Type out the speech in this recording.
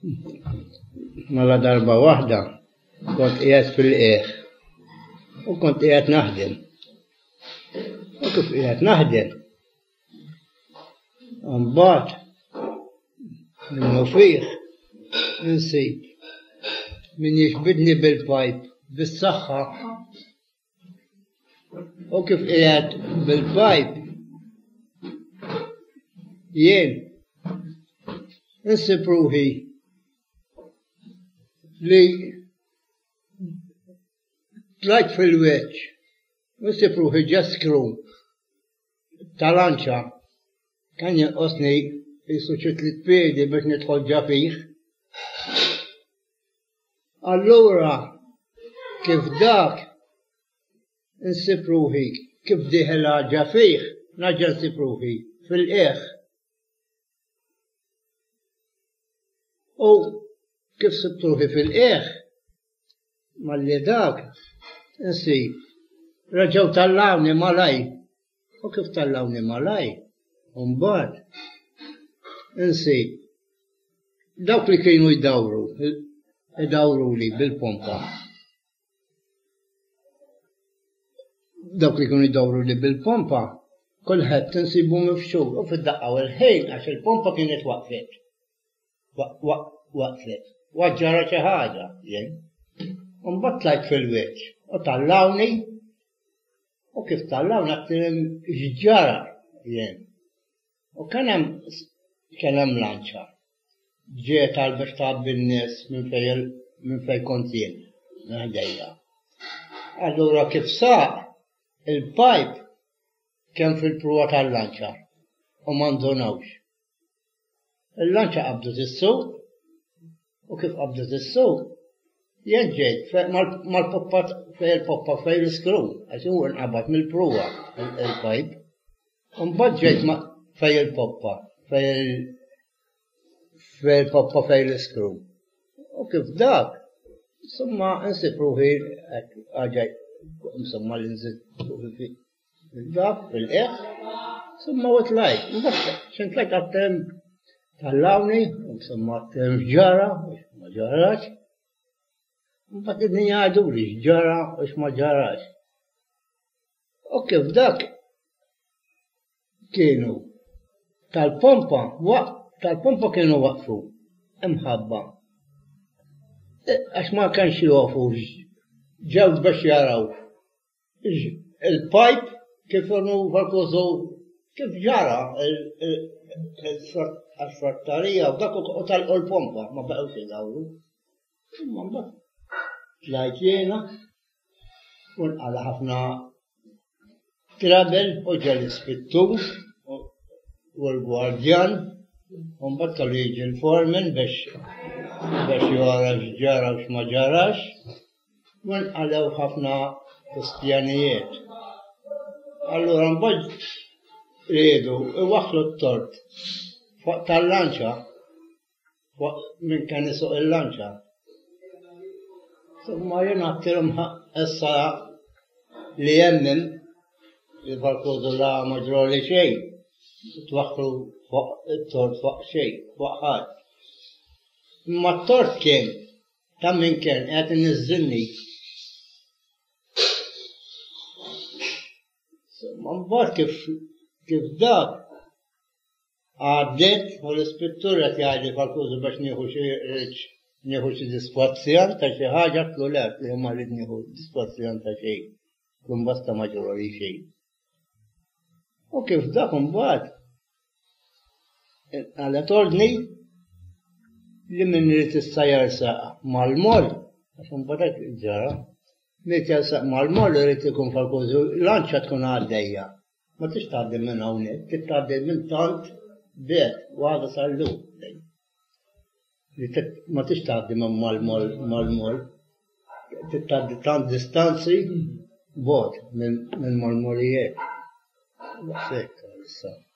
Mela darba waħda kont qiegħed fil-qieħ u kont qiegħed naħdem. U kif qiegħed naħdem. Mbagħad minnu fih insib min jixbidni bil-pajp bis-saħħa u kif qiegħed bil-pajp jien insib ruħi li tlajt fil-weċ, insib ruħi ġeskru tal-anċa kan jinqosni jisu ċi 3 piedi biex nidħol ġafih. Allura kif dak insib ruħi kif diħela ġafih, naġġa nsib ruħi fil-qieħ. U kif sibt ruħi fil-qieħ, malli dak insib raġaw tallawni malaj. U kif tallawni malaj, mbagħad insib dawk li kienu jdawru li bil-pompa. Dawk li kienu jdawru li bil-pompa, kulħadd insibu mifxur u fid-daqqa il-ħin għax il-pompa kienet waqfet. Waqfet. Waġġara xi ħaġa jien. Mbagħad tlajt fil-weċ u tallawni u kif tallawni għattilem ġġara jien. U kien hemm lanċa. Ġiet għal biex tgħabbi n-nies minn fejn kont jien ħdejja. Allura kif saq il-pajp kien fil-prua tal-lanċa u ma ndunawx. Il-lanċa qabdet is-suq u kif qabdet is-suq jien ġejt mal-poppa il-poppa fejn l-iskru għax huwa nqabad mill-prua il-pajp. U mbagħad ġejt fejn il-poppa fejn l-iskru. U kif dak insomma insib ruħi ħaġa insomma li nżid ruħi fil-dak fil-qieħ insomma u tlajt. Mbagħad x'in tlajt għattem tallawni, insomma ġara, ma ġarax. Mbagħad id-dinja għaduli ġara u ma ġarax. U kif dak kienu tal-pompa kienu waqfu imħabba. Għax ma kienx joqfu ġew biex jaraw il-pajp kif kienu falkożu kif ġara għal-frattarija u dak u talqu l-pompa, ma baqgħux jidawru. Imma mbagħad tlajt jiena u nqala ħafna trabel u ġa l-ispittur u l-gwardjan u mbagħad kellu jiġi l-foreman biex jara x'ġara u x'ma ġarax u nqalew ħafna kwistjonijiet. Allura mbagħad riedu iwaħħlu t-tort fuq tal-lanċa, min kien isuq il-lanċa. Insomma jien għattilhom issa li jemmen li falkożu la ma ġrali xejn, twaħħlu fuq it-tort fuq xejn, fuq ħadd. Imma t-tort kien ta' min kien qed iniżżilni. Insomma mbagħad kif dak għaddet u l-ispittur qed jgħidli falkożu biex nieħu xi dispozzjon ta' xi ħaġa tlu le li ma rrid nieħu dispozzjon ta' xejn. Tkun basta ma ġrali xejn. U kif dak imbagħad qalet ordni li min irid issa jersaq mal-moll għax imbagħad hekk ġara. Min jersaq mal-moll irid ikun falkożu lanċa tkun għaddejja. Ma tix tgħaddi minn hawnhekk, trid tgħaddi minn tant bet waħda sal-lu. Ma tix tgħaddi minn mal-moll. Trid tgħaddi tant distanzi bogħod minn mal-mollijiet. Sekk issa.